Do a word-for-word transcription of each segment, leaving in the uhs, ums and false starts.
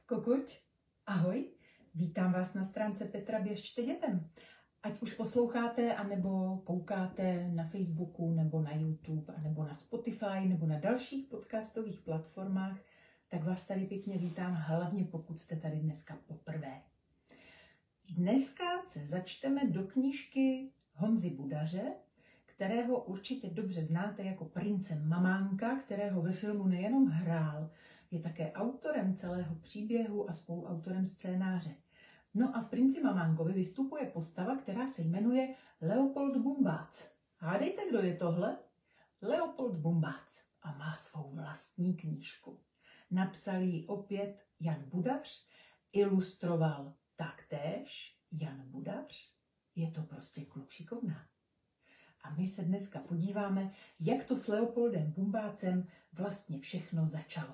Kukuč, ahoj, vítám vás na stránce Petra Běžte dětem. Ať už posloucháte, anebo koukáte na Facebooku, nebo na YouTube, anebo na Spotify, nebo na dalších podcastových platformách, tak vás tady pěkně vítám, hlavně pokud jste tady dneska poprvé. Dneska se začteme do knížky Honzy Budaře, kterého určitě dobře znáte jako prince Mamánka, kterého ve filmu nejenom hrál, je také autorem celého příběhu a spoluautorem scénáře. No a v Princi Mamánkovi vystupuje postava, která se jmenuje Leopold Bumbác. Hádejte, kdo je tohle? Leopold Bumbác a má svou vlastní knížku. Napsal ji opět Jan Budař, ilustroval taktéž Jan Budař. Je to prostě kluk šikovná. A my se dneska podíváme, jak to s Leopoldem Bumbácem vlastně všechno začalo.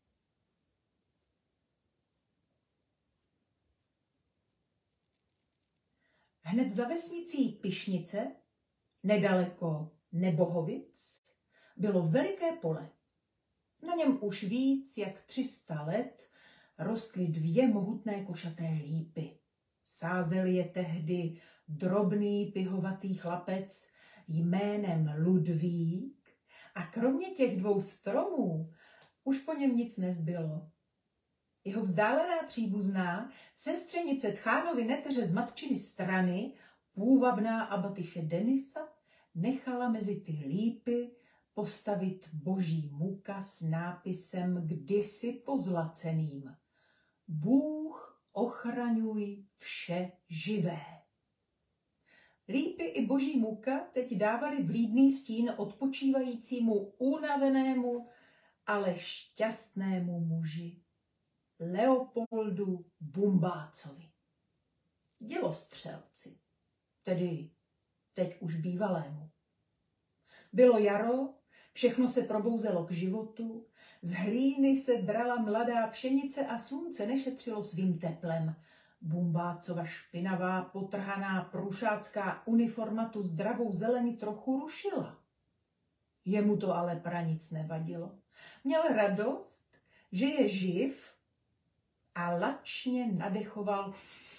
Hned za vesnicí Pišnice, nedaleko Nebohovic, bylo veliké pole. Na něm už víc jak tři sta let rostly dvě mohutné košaté lípy. Sázel je tehdy drobný pihovatý chlapec jménem Ludvík a kromě těch dvou stromů už po něm nic nezbylo. Jeho vzdálená příbuzná, sestřenice Tchánovy neteře z matčiny strany, půvabná abatyše Denisa, nechala mezi ty lípy postavit boží muka s nápisem kdysi pozlaceným: Bůh ochraňuj vše živé. Lípy i boží muka teď dávali vlídný stín odpočívajícímu unavenému, ale šťastnému muži, Leopoldu Bumbácovi. Dělostřelci, tedy teď už bývalému. Bylo jaro, všechno se probouzelo k životu, z hlíny se drala mladá pšenice a slunce nešetřilo svým teplem. Bumbácova špinavá, potrhaná prušácká uniforma tu zdravou zelení trochu rušila. Jemu to ale pranic nevadilo. Měl radost, že je živ, a lačně nadechoval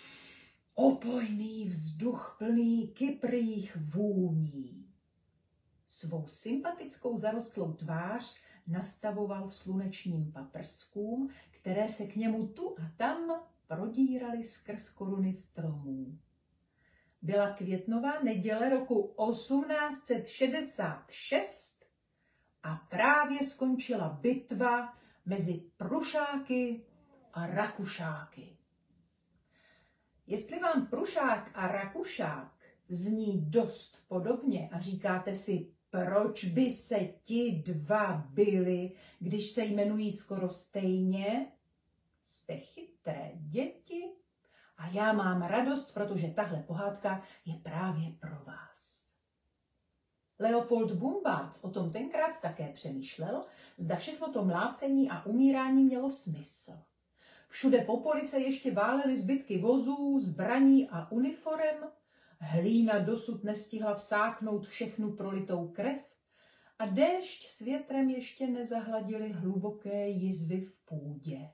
opojný vzduch plný kyprých vůní. Svou sympatickou zarostlou tvář nastavoval slunečním paprskům, které se k němu tu a tam prodíraly skrz koruny stromů. Byla květnová neděle roku osmnáct set šedesát šest a právě skončila bitva mezi Prušáky a Rakušáky. Jestli vám Prušák a Rakušák zní dost podobně a říkáte si, proč by se ti dva byli, když se jmenují skoro stejně, jste chytré děti a já mám radost, protože tahle pohádka je právě pro vás. Leopold Bumbác o tom tenkrát také přemýšlel, zda všechno to mlácení a umírání mělo smysl. Všude po poli se ještě válely zbytky vozů, zbraní a uniforem, hlína dosud nestihla vsáknout všechnu prolitou krev a déšť s větrem ještě nezahladily hluboké jizvy v půdě.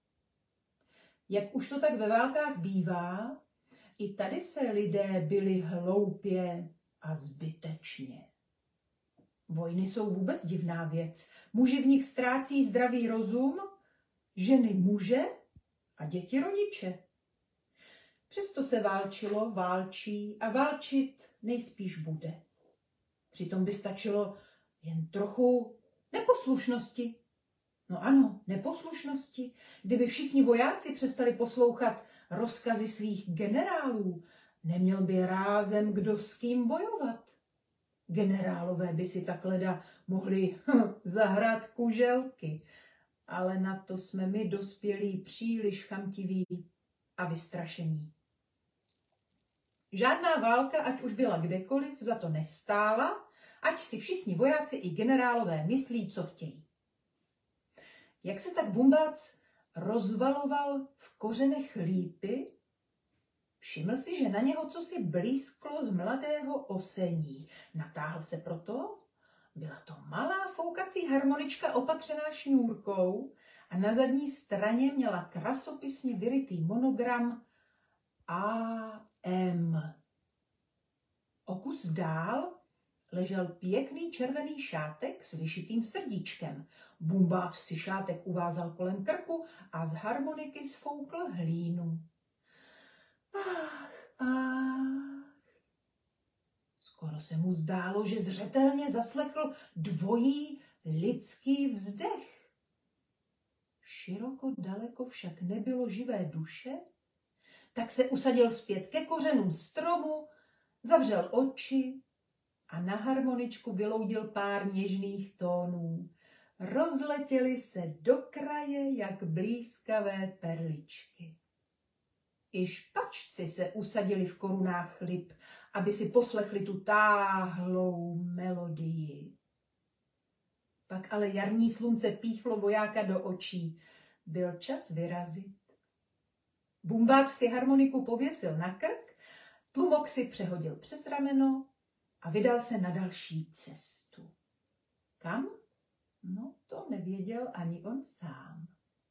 Jak už to tak ve válkách bývá, i tady se lidé byli hloupě a zbytečně. Vojny jsou vůbec divná věc. Muži v nich ztrácí zdravý rozum, ženy muže a děti rodiče. Přesto se válčilo, válčí a válčit nejspíš bude. Přitom by stačilo jen trochu neposlušnosti. No ano, neposlušnosti. Kdyby všichni vojáci přestali poslouchat rozkazy svých generálů, neměl by rázem kdo s kým bojovat. Generálové by si tak leda mohli hm, zahrát kuželky, ale na to jsme my dospělí příliš chamtiví a vystrašení. Žádná válka, ať už byla kdekoliv, za to nestála, ať si všichni vojáci i generálové myslí, co chtějí. Jak se tak Bumbác rozvaloval v kořenech lípy, všiml si, že na něho cosi blízklo z mladého osení. Natáhl se proto, byla to malá foukací harmonička opatřená šňůrkou a na zadní straně měla krasopisně vyrytý monogram A M. O kus dál ležel pěkný červený šátek s vyšitým srdíčkem. Bumbác si šátek uvázal kolem krku a z harmoniky sfoukl hlínu. Ach, ach. Skoro se mu zdálo, že zřetelně zaslechl dvojí lidský vzdech. Široko daleko však nebylo živé duše, tak se usadil zpět ke kořenům stromu, zavřel oči a na harmoničku vyloudil pár něžných tónů. Rozletěly se do kraje jak blýskavé perličky. I špačci se usadili v korunách lip, aby si poslechli tu táhlou melodii. Pak ale jarní slunce píchlo vojáka do očí. Byl čas vyrazit. Bumbác si harmoniku pověsil na krk, tlumok si přehodil přes rameno a vydal se na další cestu. Kam? No, to nevěděl ani on sám.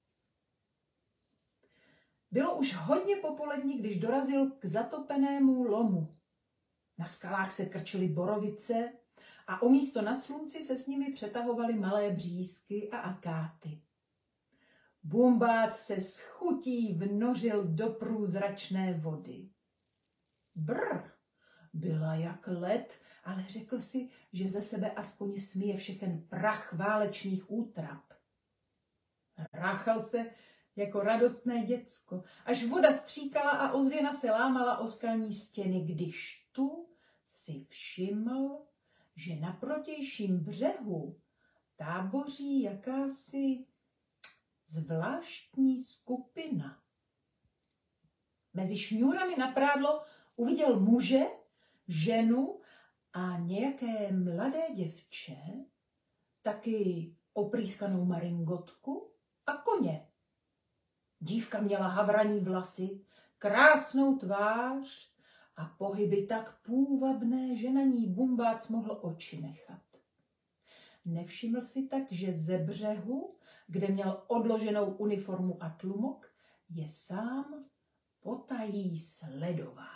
Bylo už hodně popolední, když dorazil k zatopenému lomu. Na skalách se krčily borovice a o místo na slunci se s nimi přetahovaly malé břízky a akáty. Bumbác se s chutí vnořil do průzračné vody. Brr, byla jak led, ale řekl si, že ze sebe aspoň smije všechen prach válečných útrap. Ráchal se jako radostné děcko, až voda skříkala a ozvěna se lámala o skalní stěny, když tu si všiml, že na protějším břehu táboří jakási zvláštní skupina. Mezi šňůrami na prádlo uviděl muže, ženu a nějaké mladé děvče, taky oprýskanou maringotku a koně. Dívka měla havraní vlasy, krásnou tvář a pohyby tak půvabné, že na ní Bumbác mohl oči nechat. Nevšiml si tak, že ze břehu, kde měl odloženou uniformu a tlumok, je sám potají sledován.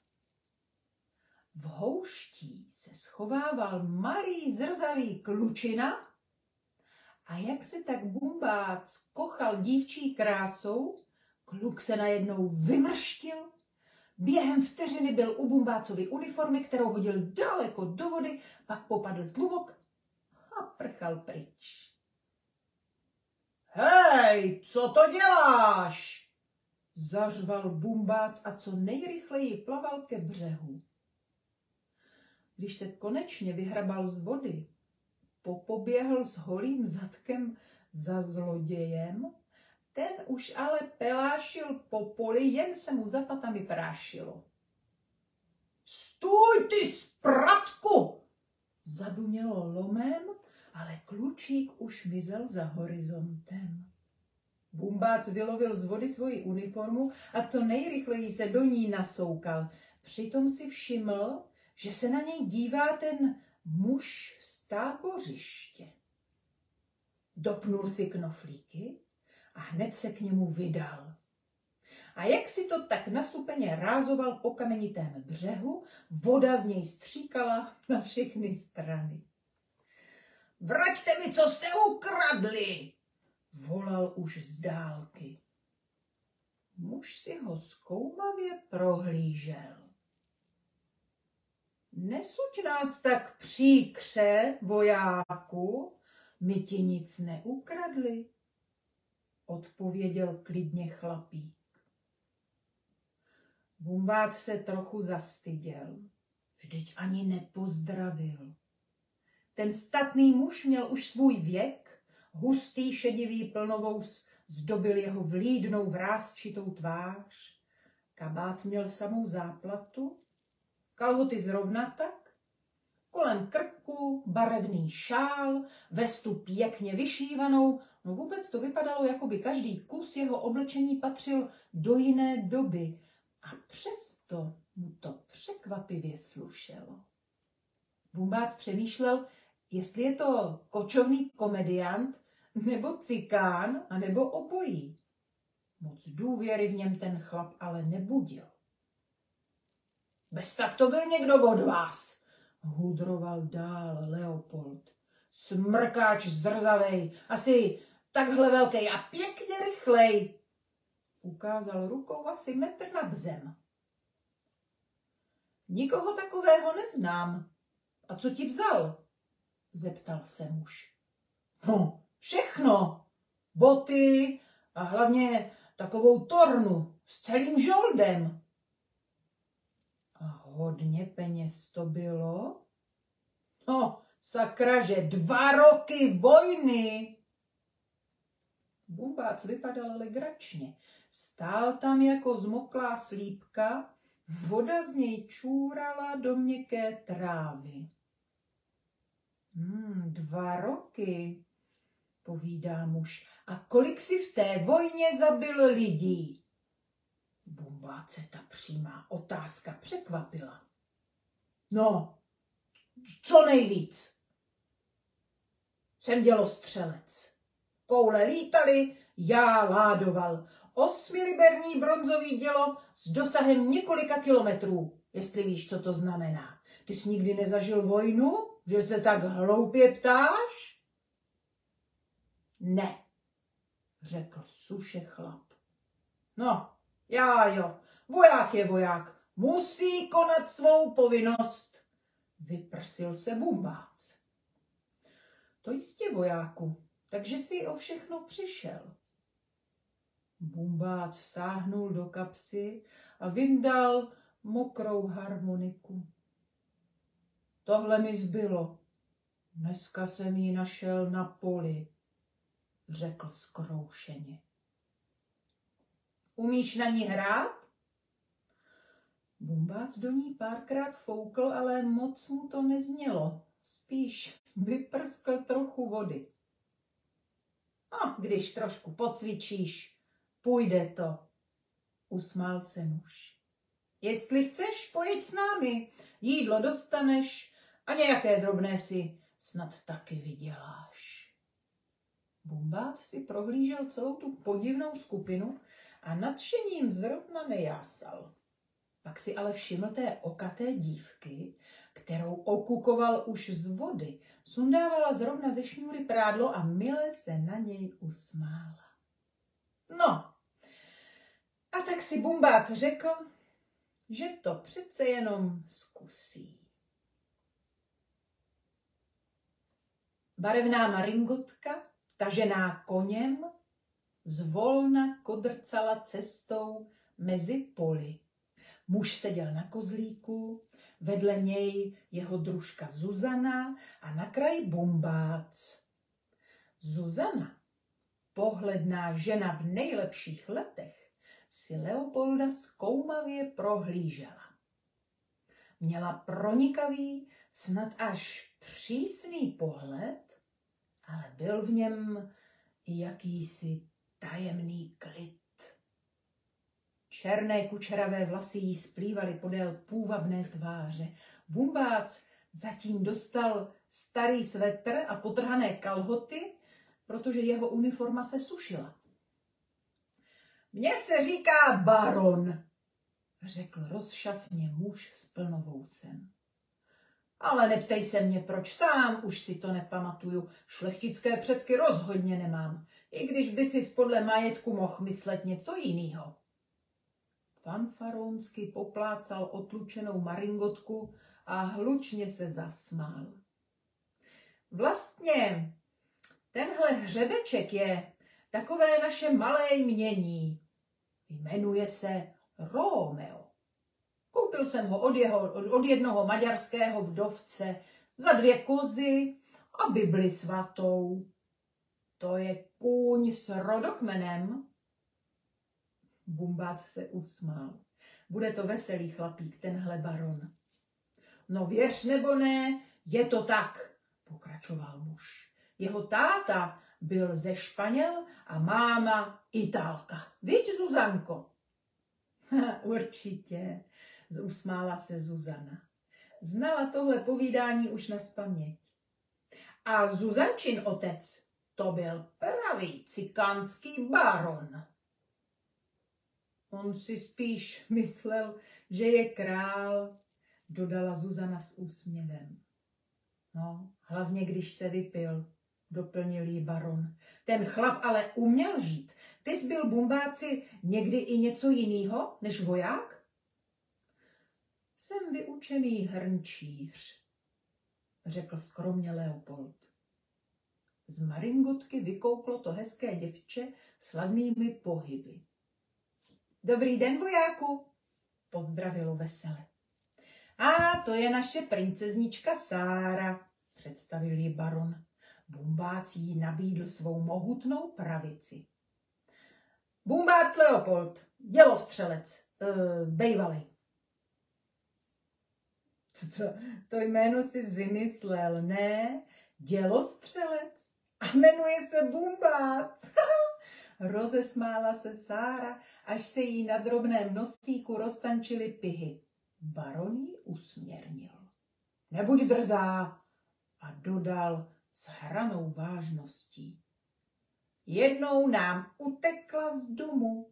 V houští se schovával malý zrzavý klučina a jak se tak Bumbác kochal dívčí krásou, kluk se najednou vymrštil, během vteřiny byl u Bumbácovy uniformy, kterou hodil daleko do vody, pak popadl tlumok a prchal pryč. Hej, co to děláš? Zařval Bumbác a co nejrychleji plaval ke břehu. Když se konečně vyhrabal z vody, popoběhl s holým zadkem za zlodějem, ten už ale pelášil po poli, jen se mu za patami prášilo. Stůj, ty spratku! Zadunělo lomem, ale klučík už mizel za horizontem. Bumbác vylovil z vody svoji uniformu a co nejrychleji se do ní nasoukal. Přitom si všiml, že se na něj dívá ten muž z tábořiště. Dopnul si knoflíky a hned se k němu vydal. A jak si to tak nasupeně rázoval po kamenitém břehu, voda z něj stříkala na všechny strany. Vraťte mi, co jste ukradli, volal už z dálky. Muž si ho zkoumavě prohlížel. Nesuď nás tak příkře, vojáku, my ti nic neukradli, odpověděl klidně chlapík. Bumbác se trochu zastyděl, vždyť ani nepozdravil. Ten statný muž měl už svůj věk, hustý šedivý plnovous zdobil jeho vlídnou vrásčitou tvář, kabát měl samou záplatu, kalhoty zrovna tak, kolem krku barevný šál, vestu pěkně vyšívanou, no vůbec to vypadalo, jako by každý kus jeho oblečení patřil do jiné doby a přesto mu to překvapivě slušelo. Bumbác přemýšlel, jestli je to kočovný komediant, nebo cikán, anebo obojí. Moc důvěry v něm ten chlap ale nebudil. Bez tak to byl někdo od vás, hudroval dál Leopold. Smrkáč zrzavej, asi takhle velký a pěkně rychlej. Ukázal rukou asi metr nad zem. Nikoho takového neznám. A co ti vzal? Zeptal se muž. No, všechno. Boty a hlavně takovou tornu s celým žoldem. A hodně peněz to bylo? No, sakra, že dva roky vojny. Bumbác vypadal legračně. Stál tam jako zmoklá slípka, voda z něj čůrala do měkké trávy. Hmm, dva roky, povídá muž. A kolik si v té vojně zabil lidí? Bumbáce ta přímá otázka překvapila. No, co nejvíc. Jsem dělostřelec. Koule lítaly, já ládoval. Osmiliberní bronzový dělo s dosahem několika kilometrů, jestli víš, co to znamená. Ty jsi nikdy nezažil vojnu, že se tak hloupě ptáš? Ne, řekl suše chlap. No, já jo, voják je voják, musí konat svou povinnost, vyprsil se Bumbác. To jistě, vojáku, takže jsi o všechno přišel. Bumbác sáhnul do kapsy a vyndal mokrou harmoniku. Tohle mi zbylo. Dneska jsem ji našel na poli, řekl zkroušeně. Umíš na ní hrát? Bumbác do ní párkrát foukl, ale moc mu to neznělo. Spíš vyprskl trochu vody. A když trošku pocvičíš, půjde to, usmál se muž. Jestli chceš, pojď s námi, jídlo dostaneš a nějaké drobné si snad taky vyděláš. Bumbác si prohlížel celou tu podivnou skupinu a nadšením zrovna nejásal. Pak si ale všiml té okaté dívky, kterou okukoval už z vody, sundávala zrovna ze šňůry prádlo a mile se na něj usmála. No, a tak si Bumbác řekl, že to přece jenom zkusí. Barevná maringotka, tažená koněm, zvolna kodrcala cestou mezi poli. Muž seděl na kozlíku, vedle něj jeho družka Zuzana a na kraji Bumbác. Zuzana, pohledná žena v nejlepších letech, si Leopolda zkoumavě prohlížela. Měla pronikavý, snad až přísný pohled, ale byl v něm i jakýsi tajemný klid. Černé kučeravé vlasy jí splývaly podél půvabné tváře. Bumbác zatím dostal starý svetr a potrhané kalhoty, protože jeho uniforma se sušila. Mně se říká baron, řekl rozšafně muž s plnovousem. Ale neptej se mě, proč, sám už si to nepamatuju. Šlechtické předky rozhodně nemám, i když by si podle majetku mohl myslet něco jiného. Fanfaronsky poplácal otlučenou maringotku a hlučně se zasmál. Vlastně tenhle hřebeček je takové naše malé jmění. Jmenuje se Romeo. Koupil jsem ho od, jeho, od jednoho maďarského vdovce za dvě kozy a Bibli svatou. To je kůň s rodokmenem. Bumbác se usmál. Bude to veselý chlapík, tenhle baron. No věř nebo ne, je to tak, pokračoval muž. Jeho táta byl ze Španěl a máma Itálka. Viď, Zuzanko? Určitě, usmála se Zuzana. Znala tohle povídání už nazpaměť. A Zuzančin otec To byl pravý cikánský baron. On si spíš myslel, že je král, dodala Zuzana s úsměvem. No, hlavně když se vypil, doplnil jí baron. Ten chlap ale uměl žít. Ty jsi byl, Bumbáci, někdy i něco jiného než voják? Jsem vyučený hrnčíř, řekl skromně Leopold. Z maringotky vykouklo to hezké děvče s ladnými pohyby. Dobrý den, vojáku, pozdravilo vesele. A to je naše princeznička Sára, představil ji baron. Bumbác jí nabídl svou mohutnou pravici. Bumbác Leopold, dělostřelec, uh, bejvalý. To, to jméno jsi vymyslel, ne? Dělostřelec? A jmenuje se Bumbác. Rozesmála se Sára, až se jí na drobném nosíku roztančily pihy. Baron ji usměrnil. Nebuď drzá, a dodal s hranou vážností. Jednou nám utekla z domu.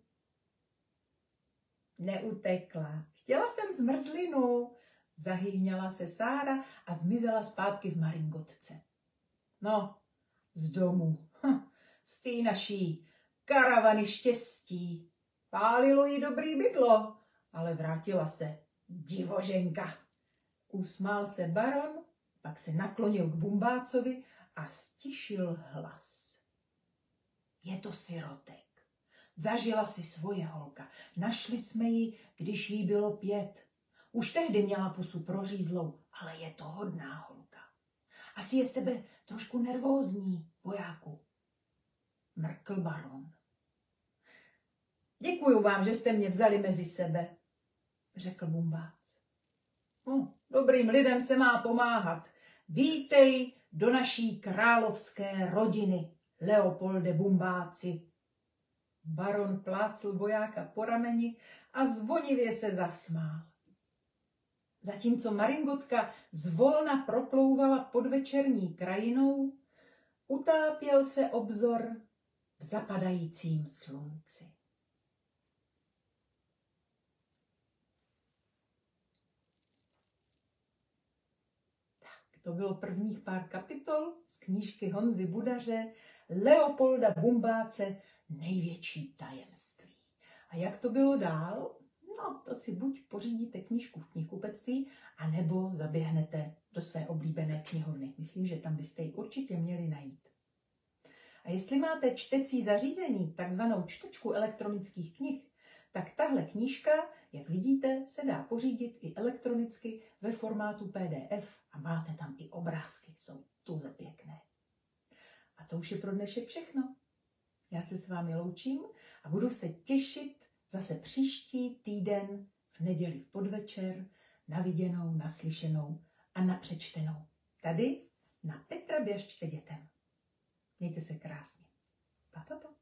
Neutekla. Chtěla jsem zmrzlinu, zahyhněla se Sára a zmizela zpátky v maringotce. No, z domu, hm, z té naší karavany štěstí. Pálilo jí dobrý bydlo, ale vrátila se. Divoženka. Usmál se baron, pak se naklonil k Bumbácovi a stišil hlas. Je to sirotek. Zažila si svoje holka. Našli jsme ji, když jí bylo pět. Už tehdy měla pusu prořízlou, ale je to hodná holka. Asi je z tebe trošku nervózní, vojáku, mrkl baron. Děkuju vám, že jste mě vzali mezi sebe, řekl Bumbác. No, dobrým lidem se má pomáhat. Vítej do naší královské rodiny, Leopolde Bumbáci. Baron plácl vojáka po rameni a zvonivě se zasmál. Zatímco maringotka zvolna proplouvala podvečerní krajinou, utápěl se obzor v zapadajícím slunci. To bylo prvních pár kapitol z knížky Honzy Budaře Leopolda Bumbáce Největší tajemství. A jak to bylo dál? No, to si buď pořídíte knížku v knihkupectví, anebo zaběhnete do své oblíbené knihovny. Myslím, že tam byste ji určitě měli najít. A jestli máte čtecí zařízení, takzvanou čtečku elektronických knih, tak tahle knížka, jak vidíte, se dá pořídit i elektronicky ve formátu P D F a máte tam i obrázky, jsou tuze pěkné. A to už je pro dnešek všechno. Já se s vámi loučím a budu se těšit zase příští týden v neděli v podvečer na viděnou, naslyšenou a na přečtenou. Tady na Petra Běž čte dětem. Mějte se krásně. Pa, pa, pa.